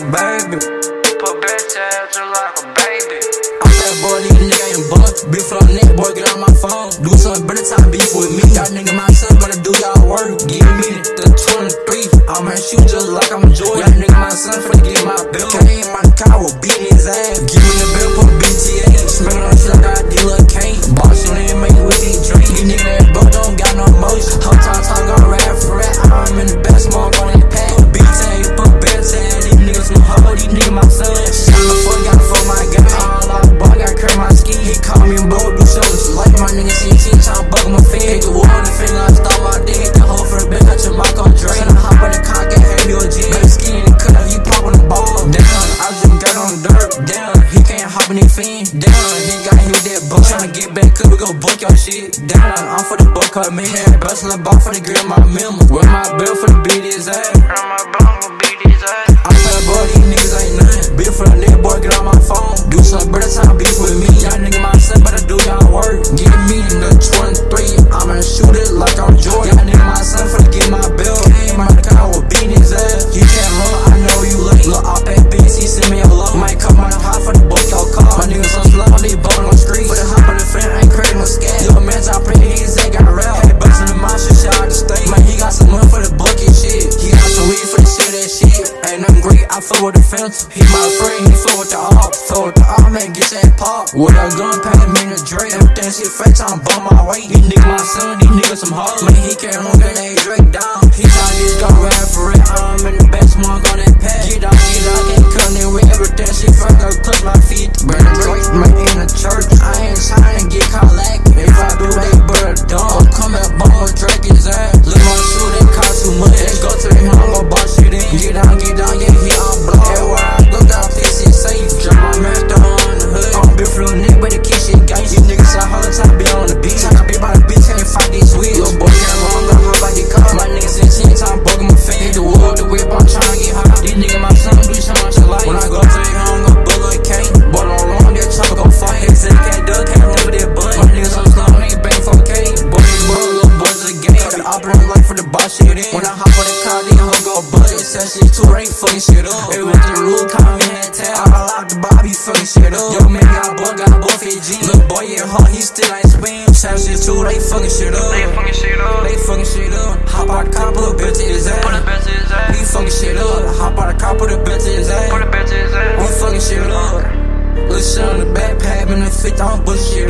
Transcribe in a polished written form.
a baby. Put bitch ass just like a baby. I'm that boy, these nigga ain't bust. Beef on the neck, boy, get on my phone. Do something better, time beef with me. Y'all nigga, my son, better do y'all work. Give me the 23. I'ma shoot just like I'm Jordan. Y'all nigga, my son, finna get my bill. Came in my car, will beat his ass. Give me the bill, put BTA. Smelling on shit like I deal a cane. Boss on it, make with these drinks. These niggas that boat don't got no motion. Whole time gon' rap for rap. I'm in the best mom on that pack. BTA, put bets in. These niggas some hoe, these niggas my son. Shot the fuck out for my guy. All out, boy, got curl my ski. He call me bro, do something like my nigga CT. Tryna bug my fed. The war on the finger, I start my dick. The hoe for the bitch, got your mic on Dre. Tryna hop in the car, get heavy or G. Better skin, cut up, he poppin' the ball. Down, I just got on dirt. Down, he can't hop in his fin. Down, he got hit with that buck. Tryna get back up, we gon' book your shit. Down, I'm for the buck up, man. Bustin' the ball for the grill, my memo. With my bill for the beat his ass. Run my bone, gon' beat his ass. I'm playing boy, these niggas ain't nothing. Beat for the neck, boy, get on my phone. Do something better, time beef with me. Y'all nigga, my son, better do y'all work. Give me the 23. I'ma shoot it like I'm Jordan. Y'all nigga, my son, finna get my bill. Came out the car, will beat his ass. You can't run, I know you late. Look off that bitch, he send me a low. Might come on the hot for the book, your car. My niggas so slow, they ballin' on the street. For the hop on the fan, I ain't crazy, no scat. Little man, I pray his head, got a rap. Had bustin' the mouth, shit, shout out the state. Man, he got some money for the bucket shit. He got some weed for the shit, that shit. Ain't nothing great, I fuck with the fence. He my friend, he fuck with the op. Fuck with the op, man, get that pop. With a gun, pay me the Drake. Everything shit fake, I'm bum my way. These niggas my son, these niggas some hoes. Man, he can't hold that ain't Drake down. He tryna just go rap for it. I'm in the best mark on that pad. Get out, can't come in with everything. She fuck up, touch my feet. Burn the Drake, man, in the church. I ain't tryna get caught lacking. If I do, they burn a dog. Come at bum, Drake his ass. Look on shoe, that cost too much. Let's go to the home, go boss shit in. Get down, yeah, he on block. Everywhere I go, got this shit safe. Drop my master on the hood. I'm big for the neck, but the kid shit gang. These niggas so hard, time be on the beat. Time be by the bitch, can't fight these wheels. Little boy can't run, gon' hop out the car. My niggas in chin, time bugging my fan. Hit the wood, the whip, I'm tryna get hot. These niggas my son, do so much life. When I go to the home, go bug a cane. But on long, that chopper gon' fight. They say can't duck, can't run with that butt. My niggas on slow, they bang for a K. Boy, they bug, little boys a game. Got the operating life for the boss shit in. When I hop on the car, they gon' go butt. It says shit too, ain't fucking shit up. They went to the rule, call me hand tap. I locked the Bobby, fucking shit up. Yo, man, got both his G. Little boy, yeah, hard, he still ain't spin. Trap shit too, they fucking shit up. They fucking shit up. They fucking shit up. Hop out the car, put a bitch to his ass. Put a bitch to his ass. We fucking shit up. Hop out the car, put a bitch to his ass. Put a bitch to his ass. We fucking shit up. Little shit on the backpack, in the 50, I'm bullshit.